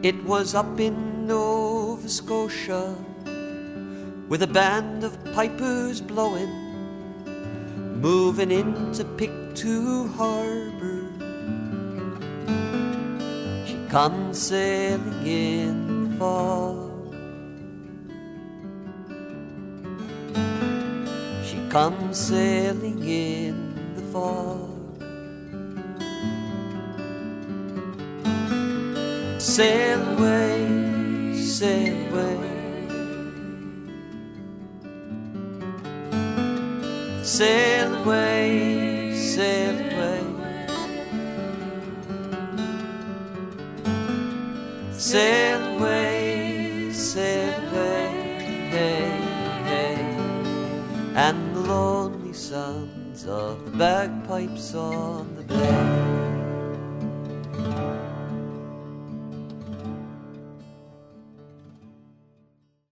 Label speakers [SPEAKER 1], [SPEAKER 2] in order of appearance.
[SPEAKER 1] It was up in Nova Scotia, with a band of pipers blowing, moving into Pictou Harbour. She comes sailing in the fog. She comes sailing in the fog. Sail away, sail away. Sail away, sail away. Sail away, sail away, hey, hey. And the lonely sounds of the bagpipes on the bay.